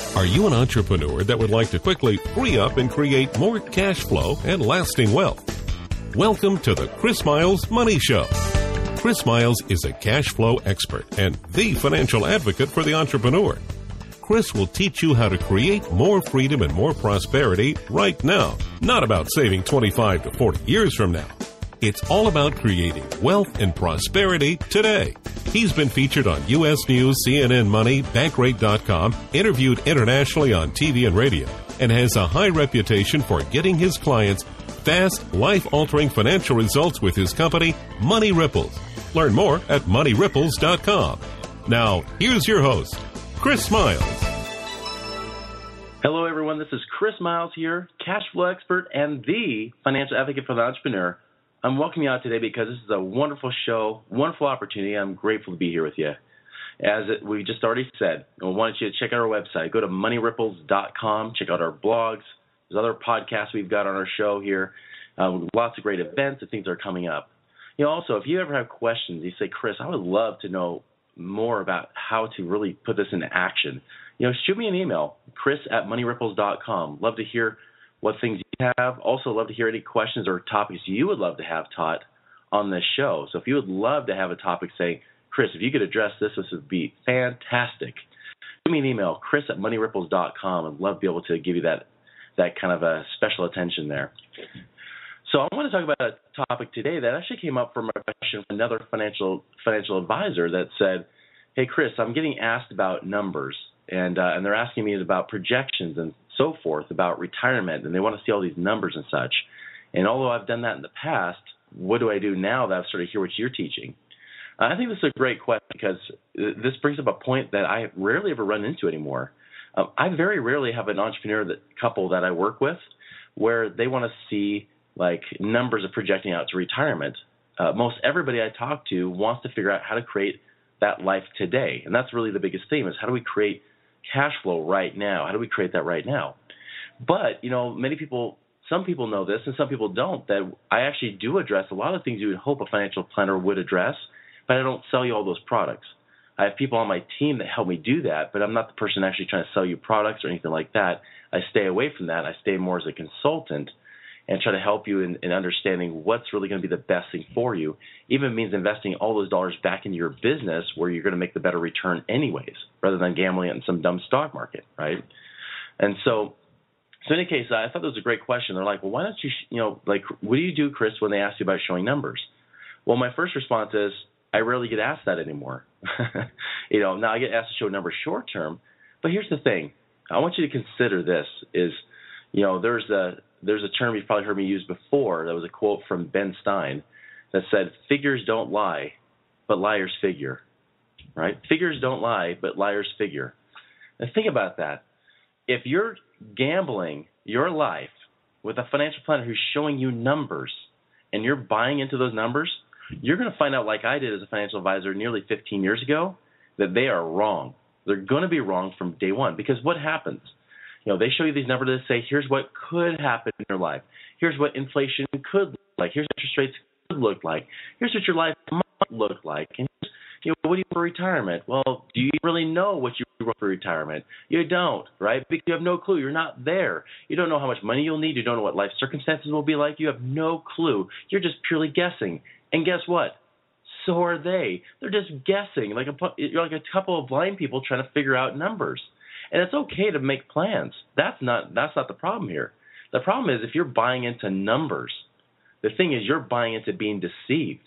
Are you an entrepreneur that would like to quickly free up and create more cash flow and lasting wealth? Welcome to the Chris Miles Money Show. Chris Miles is a cash flow expert and the financial advocate for the entrepreneur. Chris will teach you how to create more freedom and more prosperity right now. Not about saving 25 to 40 years from now. It's all about creating wealth and prosperity today. He's been featured on U.S. News, CNN Money, Bankrate.com, interviewed internationally on TV and radio, and has a high reputation for getting his clients fast, life-altering financial results with his company, Money Ripples. Learn more at MoneyRipples.com. Now, here's your host, Chris Miles. Hello, everyone. This is Chris Miles here, cash flow expert and the financial advocate for the entrepreneur. I'm welcoming you out today because this is a wonderful show, wonderful opportunity. I'm grateful to be here with you. As we just already said, I want you to check out our website. Go to MoneyRipples.com. Check out our blogs. There's other podcasts we've got on our show here. Lots of great events and things are coming up. Also, if you ever have questions, you say, Chris, I would love to know more about how to really put this into action. Shoot me an email, chris@moneyripples.com. Love to hear what things you have. Also love to hear any questions or topics you would love to have taught on this show. So if you would love to have a topic saying, Chris, if you could address this would be fantastic. Shoot me an email, chris@moneyripples.com. I'd love to be able to give you that kind of a special attention there. So I want to talk about a topic today that actually came up from a question from another financial advisor that said, hey, Chris, I'm getting asked about numbers, and they're asking me about projections and so forth about retirement, and they want to see all these numbers and such. And although I've done that in the past, what do I do now that I've sort of hear what you're teaching? I think this is a great question because this brings up a point that I rarely ever run into anymore. I very rarely have an entrepreneur couple that I work with where they want to see like numbers of projecting out to retirement. Most everybody I talk to wants to figure out how to create that life today, and that's really the biggest theme is how do we create cash flow right now? How do we create that right now? But, some people know this and some people don't, that I actually do address a lot of things you would hope a financial planner would address, but I don't sell you all those products. I have people on my team that help me do that, but I'm not the person actually trying to sell you products or anything like that. I stay away from that. I stay more as a consultant and try to help you in understanding what's really going to be the best thing for you. Even means investing all those dollars back into your business where you're going to make the better return anyways, rather than gambling it in some dumb stock market, right? And so in any case, I thought that was a great question. They're like, well, why don't you, what do you do, Chris, when they ask you about showing numbers? Well, my first response is I rarely get asked that anymore. Now I get asked to show numbers short term, but here's the thing. I want you to consider this is, there's a term you've probably heard me use before. That was a quote from Ben Stein that said, figures don't lie, but liars figure, right? Figures don't lie, but liars figure. And think about that. If you're gambling your life with a financial planner who's showing you numbers and you're buying into those numbers, you're going to find out, like I did as a financial advisor nearly 15 years ago, that they are wrong. They're going to be wrong from day one because what happens? They show you these numbers that say, here's what could happen in your life. Here's what inflation could look like. Here's what interest rates could look like. Here's what your life might look like. And what do you want for retirement? Well, do you really know what you want for retirement? You don't, right? Because you have no clue. You're not there. You don't know how much money you'll need. You don't know what life circumstances will be like. You have no clue. You're just purely guessing. And guess what? So are they. They're just guessing. You're like a couple of blind people trying to figure out numbers. And it's okay to make plans. That's not the problem here. The problem is if you're buying into numbers, the thing is you're buying into being deceived.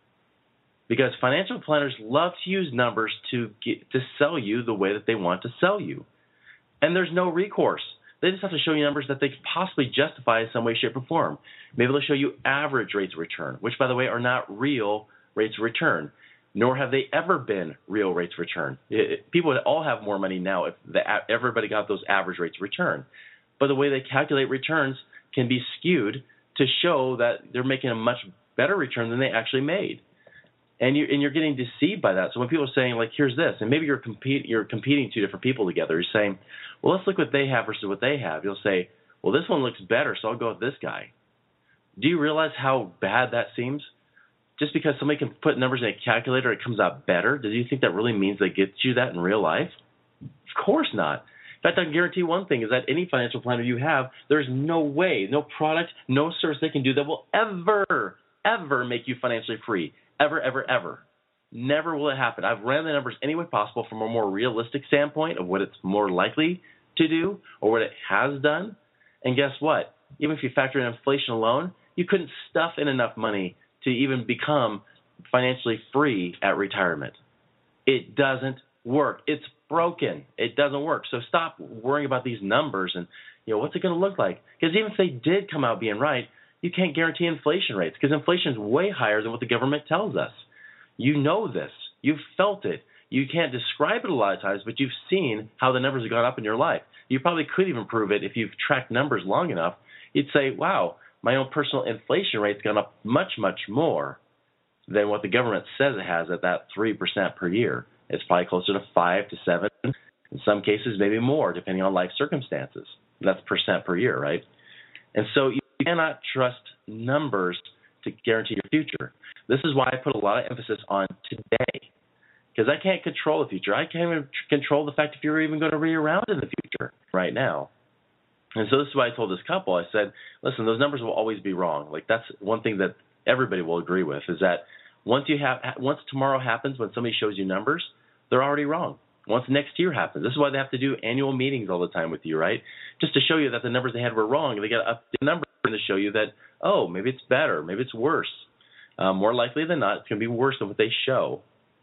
Because financial planners love to use numbers to sell you the way that they want to sell you. And there's no recourse. They just have to show you numbers that they can possibly justify in some way, shape, or form. Maybe they'll show you average rates of return, which, by the way, are not real rates of return. Nor have they ever been real rates of return. People would all have more money now if everybody got those average rates of return. But the way they calculate returns can be skewed to show that they're making a much better return than they actually made. And you're getting deceived by that. So when people are saying, like, here's this, and maybe you're competing two different people together. You're saying, well, let's look what they have versus what they have. You'll say, well, this one looks better, so I'll go with this guy. Do you realize how bad that seems? Just because somebody can put numbers in a calculator, it comes out better. Do you think that really means they get you that in real life? Of course not. fact, I can guarantee one thing is that any financial planner you have, there's no way, no product, no service they can do that will ever make you financially free. Ever. Never will it happen. I've ran the numbers any way possible from a more realistic standpoint of what it's more likely to do or what it has done. And guess what? Even if you factor in inflation alone, you couldn't stuff in enough money to even become financially free at retirement. It doesn't work. It's broken. It doesn't work. So stop worrying about these numbers and, what's it going to look like? Because even if they did come out being right, you can't guarantee inflation rates because inflation is way higher than what the government tells us. You know this. You've felt it. You can't describe it a lot of times, but you've seen how the numbers have gone up in your life. You probably could even prove it if you've tracked numbers long enough. You'd say, wow, my own personal inflation rate's gone up much, much more than what the government says it has at that 3% per year. It's probably closer to 5 to 7, in some cases maybe more, depending on life circumstances. That's percent per year, right? And so you cannot trust numbers to guarantee your future. This is why I put a lot of emphasis on today, because I can't control the future. I can't even control the fact if you're even going to be around in the future right now. And so this is why I told this couple, I said, listen, those numbers will always be wrong. Like that's one thing that everybody will agree with is that once tomorrow happens, when somebody shows you numbers, they're already wrong. Once next year happens, this is why they have to do annual meetings all the time with you, right? Just to show you that the numbers they had were wrong. They got to up the numbers to show you that, oh, maybe it's better, maybe it's worse. More likely than not, it's going to be worse than what they show.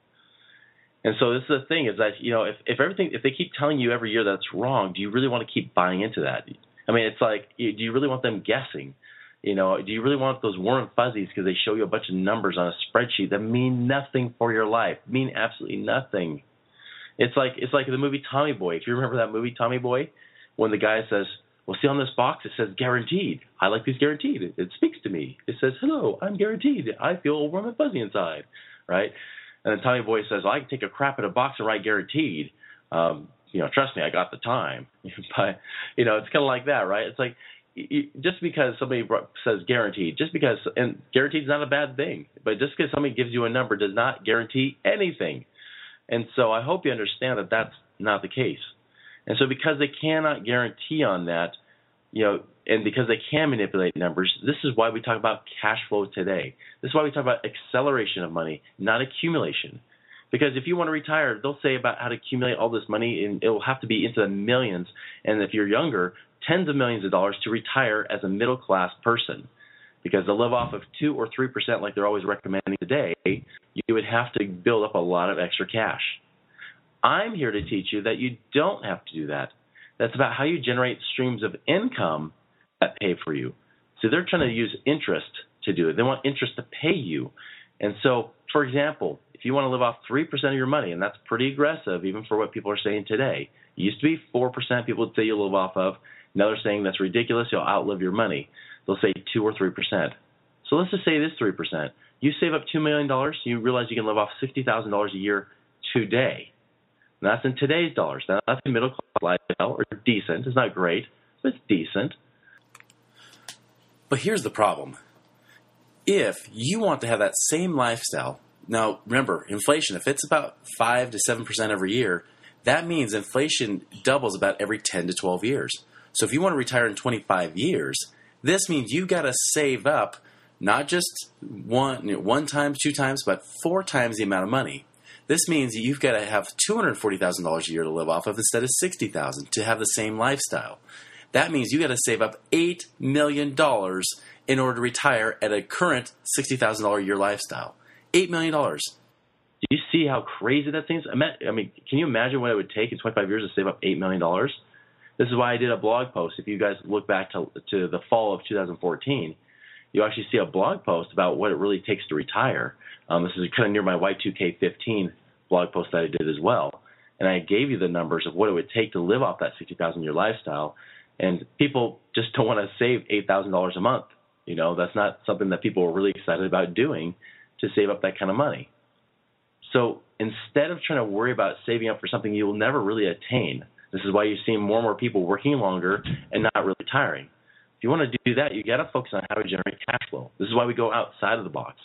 And so this is the thing is that, if they keep telling you every year that's wrong, do you really want to keep buying into that? I mean, it's like, do you really want them guessing? Do you really want those warm and fuzzies because they show you a bunch of numbers on a spreadsheet that mean nothing for your life, mean absolutely nothing? It's like the movie Tommy Boy. If you remember that movie Tommy Boy, when the guy says, well, see on this box, it says guaranteed. I like these guaranteed. It speaks to me. It says, hello, I'm guaranteed. I feel warm and fuzzy inside, right? And then Tommy Boy says, well, I can take a crap in a box and write guaranteed. Trust me, I got the time. But, it's kind of like that, right? It's like just because somebody says guaranteed, and guaranteed is not a bad thing, but just because somebody gives you a number does not guarantee anything. And so I hope you understand that that's not the case. And so because they cannot guarantee on that, and because they can manipulate numbers, this is why we talk about cash flow today. This is why we talk about acceleration of money, not accumulation. Because if you want to retire, they'll say about how to accumulate all this money, and it will have to be into the millions. And if you're younger, tens of millions of dollars to retire as a middle-class person. Because to live off of 2 or 3% like they're always recommending today, you would have to build up a lot of extra cash. I'm here to teach you that you don't have to do that. That's about how you generate streams of income that pay for you. So they're trying to use interest to do it. They want interest to pay you. And so, for example, if you want to live off 3% of your money, and that's pretty aggressive even for what people are saying today. It used to be 4% people would say you'll live off of. Now they're saying that's ridiculous, you'll outlive your money. They'll say 2 or 3%. So let's just say it is 3%. You save up $2 million, you realize you can live off $60,000 a year today. And that's in today's dollars. Now, that's a middle-class lifestyle, or decent. It's not great, but it's decent. But here's the problem. If you want to have that same lifestyle, now remember, inflation, if it's about 5 to 7% every year, that means inflation doubles about every 10 to 12 years. So if you want to retire in 25 years, this means you've got to save up not just one time, 2 times, but 4 times the amount of money. This means you've got to have $240,000 a year to live off of instead of $60,000 to have the same lifestyle. That means you got to save up $8 million in order to retire at a current $60,000 a year lifestyle. $8 million. Do you see how crazy that seems? I mean, can you imagine what it would take in 25 years to save up $8 million? This is why I did a blog post. If you guys look back to the fall of 2014, you actually see a blog post about what it really takes to retire. This is kind of near my Y2K15 blog post that I did as well. And I gave you the numbers of what it would take to live off that $60,000 year lifestyle. And people just don't want to save $8,000 a month. That's not something that people are really excited about doing to save up that kind of money. So instead of trying to worry about saving up for something you will never really attain, this is why you're seeing more and more people working longer and not really retiring. If you want to do that, you got to focus on how to generate cash flow. This is why we go outside of the box.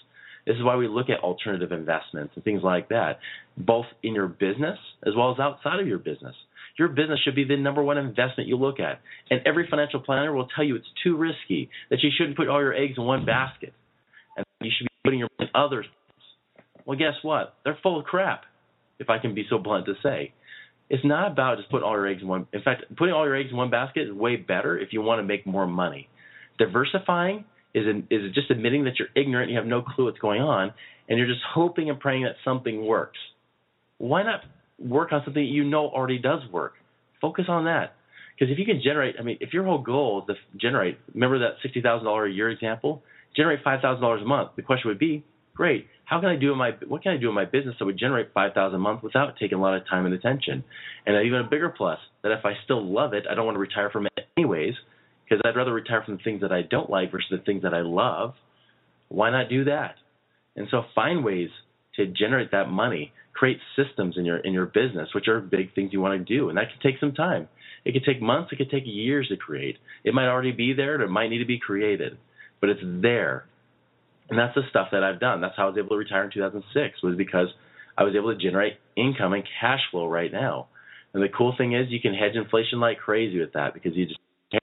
This is why we look at alternative investments and things like that, both in your business as well as outside of your business. Your business should be the number one investment you look at. And every financial planner will tell you it's too risky, that you shouldn't put all your eggs in one basket, and you should be putting your money in other things. Well, guess what? They're full of crap, if I can be so blunt to say. It's not about just putting all your eggs in one. In fact, putting all your eggs in one basket is way better if you want to make more money. Diversifying is just admitting that you're ignorant, you have no clue what's going on, and you're just hoping and praying that something works. Why not work on something you know already does work? Focus on that. Because if you can generate, if your whole goal is to generate, remember that $60,000 a year example? Generate $5,000 a month. The question would be, great, what can I do in my business that would generate $5,000 a month without taking a lot of time and attention? And even a bigger plus, that if I still love it, I don't want to retire from it anyways, because I'd rather retire from the things that I don't like versus the things that I love. Why not do that? And so find ways to generate that money. Create systems in your business, which are big things you want to do, and that can take some time. It could take months. It could take years to create. It might already be there, and it might need to be created, but it's there. And that's the stuff that I've done. That's how I was able to retire in 2006, was because I was able to generate income and cash flow right now. And the cool thing is you can hedge inflation like crazy with that, because you just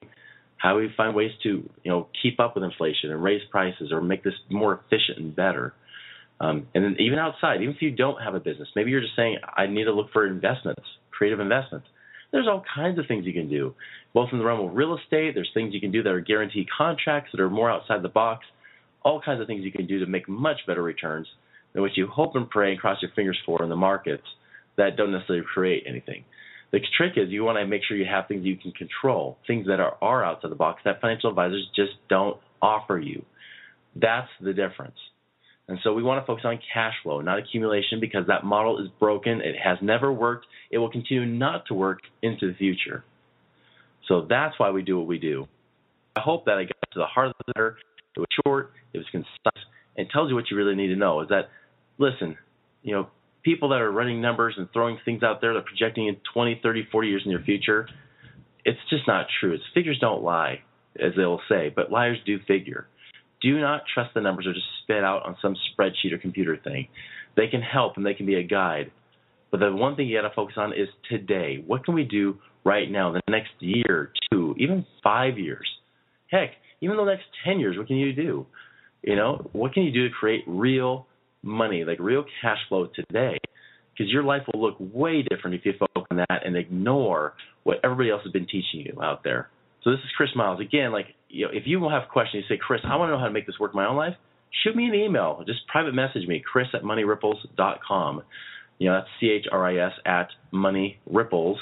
how do we find ways to keep up with inflation and raise prices or make this more efficient and better. And then even outside, even if you don't have a business, maybe you're just saying, I need to look for investments, creative investments. There's all kinds of things you can do, both in the realm of real estate. There's things you can do that are guaranteed contracts that are more outside the box, all kinds of things you can do to make much better returns than what you hope and pray and cross your fingers for in the markets that don't necessarily create anything. The trick is you want to make sure you have things you can control, things that are outside the box that financial advisors just don't offer you. That's the difference. And so we want to focus on cash flow, not accumulation, because that model is broken. It has never worked. It will continue not to work into the future. So that's why we do what we do. I hope that I got to the heart of the matter. It was short, it was concise, and tells you what you really need to know. Is that, listen, people that are running numbers and throwing things out there that are projecting in 20, 30, 40 years in your future, it's just not true. Figures don't lie, as they will say, but liars do figure. Do not trust the numbers or just spit out on some spreadsheet or computer thing. They can help and they can be a guide. But the one thing you got to focus on is today. What can we do right now, the next year, 2, even 5 years? Heck, even the next 10 years, what can you do? What can you do to create real money, like real cash flow today? Because your life will look way different if you focus on that and ignore what everybody else has been teaching you out there. So this is Chris Miles. Again, if you have questions, you say, Chris, I want to know how to make this work in my own life, shoot me an email. Just private message me, chris@moneyripples.com. That's CHRIS at moneyripples,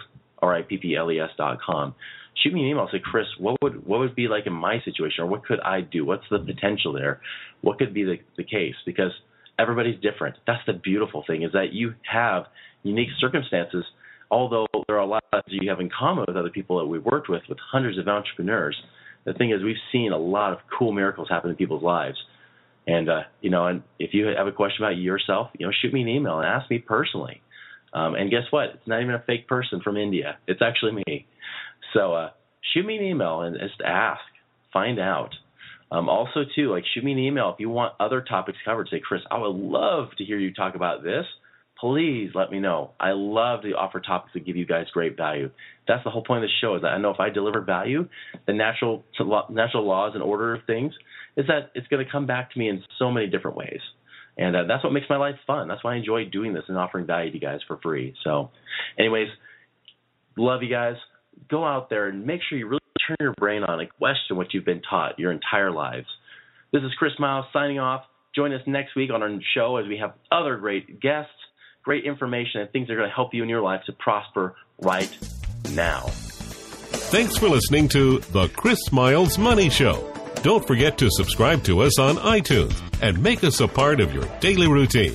RIPPLES.com. Shoot me an email. Say, Chris, what would be like in my situation, or what could I do? What's the potential there? What could be the case? Because everybody's different. That's the beautiful thing, is that you have unique circumstances. Although there are a lot of things you have in common with other people that we've worked with hundreds of entrepreneurs, the thing is we've seen a lot of cool miracles happen in people's lives. And, and if you have a question about yourself, shoot me an email and ask me personally. And guess what? It's not even a fake person from India. It's actually me. So shoot me an email and just ask, find out. Also, too, shoot me an email if you want other topics covered. Say, Chris, I would love to hear you talk about this. Please let me know. I love to offer topics that give you guys great value. That's the whole point of the show, is that I know if I deliver value, the natural laws and order of things is that it's going to come back to me in so many different ways. And that's what makes my life fun. That's why I enjoy doing this and offering value to you guys for free. So anyways, love you guys. Go out there and make sure you really turn your brain on and question what you've been taught your entire lives. This is Chris Miles signing off. Join us next week on our show as we have other great guests, great information, and things that are going to help you in your life to prosper right now. Thanks for listening to The Chris Miles Money Show. Don't forget to subscribe to us on iTunes and make us a part of your daily routine.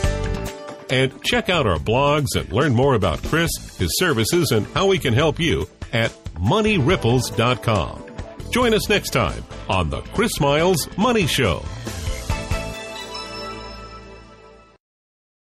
And check out our blogs and learn more about Chris, his services, and how we can help you at moneyripples.com. Join us next time on The Chris Miles Money Show.